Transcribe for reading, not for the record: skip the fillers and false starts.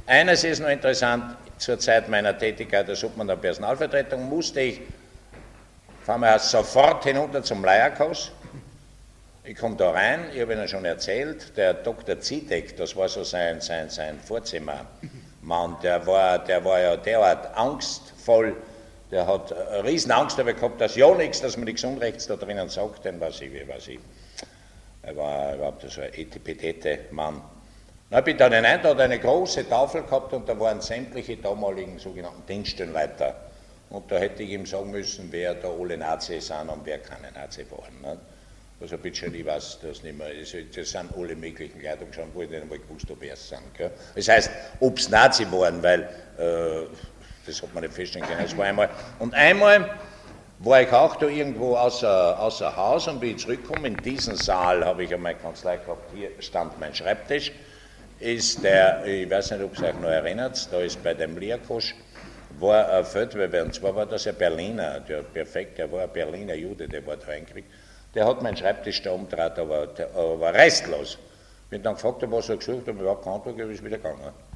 Eines ist noch interessant, zur Zeit meiner Tätigkeit als Obmann der Personalvertretung musste ich, fahren wir sofort hinunter zum Leierkos. Ich komme da rein, ich habe Ihnen schon erzählt, der Dr. Zidek, das war so sein Vorzimmermann, der war ja derart angstvoll, der hat eine riesen Angst gehabt, dass ja nichts, dass man nichts Unrechts da drinnen sagt, denn was ich. Er war überhaupt so ein Etipetete-Mann. Dann bin ich da hinein, da hat eine große Tafel gehabt und da waren sämtliche damaligen sogenannten Dienststellenleiter. Und da hätte ich ihm sagen müssen, wer da alle Nazis sind und wer keine Nazi waren. Ne? Also bitte, ich weiß das nicht mehr. Das sind alle möglichen Leute schon, wo ich nicht einmal gewusst habe, wer es sind. Gell? Das heißt, ob es Nazi waren, weil das hat man nicht feststellen können. Das war einmal. Und einmal war ich auch da irgendwo außer Haus und bin ich zurückgekommen. In diesen Saal habe ich einmal Kanzlei gehabt. Hier stand mein Schreibtisch. Ist der, ich weiß nicht, ob es euch noch erinnert, da ist bei dem Liakosch, war ein Feldwebel, und zwar war das ein Berliner, der war ein Berliner Jude, der war da eingekriegt. Der hat meinen Schreibtisch da umgedreht, aber restlos. Ich bin dann gefragt, was er gesucht hat, überhaupt keine Antwort, ist wieder gegangen.